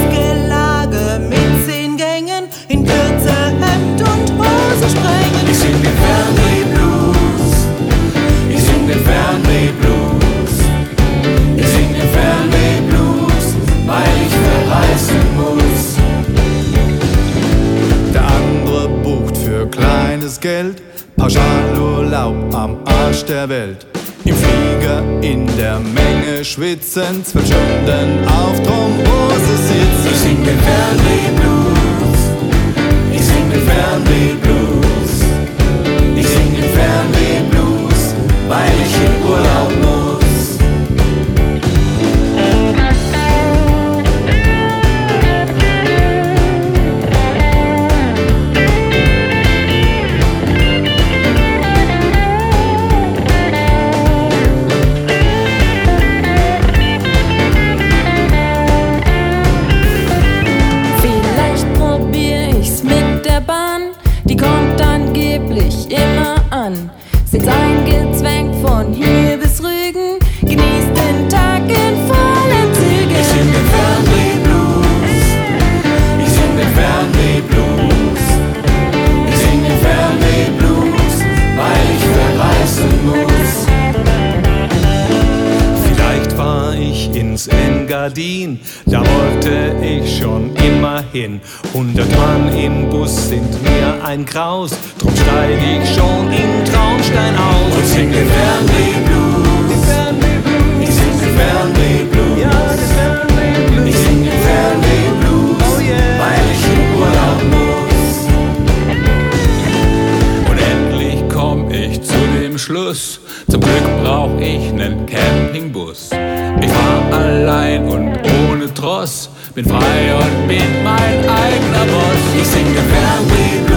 Gelage mit 10 Gängen, in Kürze, Hemd und Hose sprengen. Ich sing den Fernweh Blues, ich sing den Fernweh Blues, ich sing den Fernweh Blues, weil ich verreisen muss. Der andere bucht für kleines Geld Pauschalurlaub am Arsch der Welt. Im Flieger in der Menge schwitzen, 12 Stunden auf Thrombose sitzen. Ich sing den Fernweh Blues, ich sing den Fernweh Blues, ich sing den Fernweh Blues, weil ich in Urlaub muss. Die kommt angeblich immer an. Sitzt eingezwängt von hier bis Rügen, genießt den Tag in vollen Zügen. Ich sing den Fernweh Blues, ich sing den Fernweh Blues, ich sing den Fernweh Blues, weil ich verreisen muss. Vielleicht fahr ich ins Engadin, da wollte ich schon immer hin. 100 Mann im Bus sind mir ein Graus, drum steig ich schon in Traunstein aus. Und sing den Fernweh Blues, ich sing den Fernweh Blues, ich sing den Fernweh Blues, weil ich in Urlaub muss. Und endlich komm ich zu dem Schluss, zum Glück brauch ich nen Campingbus. Ich fahr allein und ohne Tross, bin frei und bin mein eigener Boss. Ich sing den Fernweh Blues,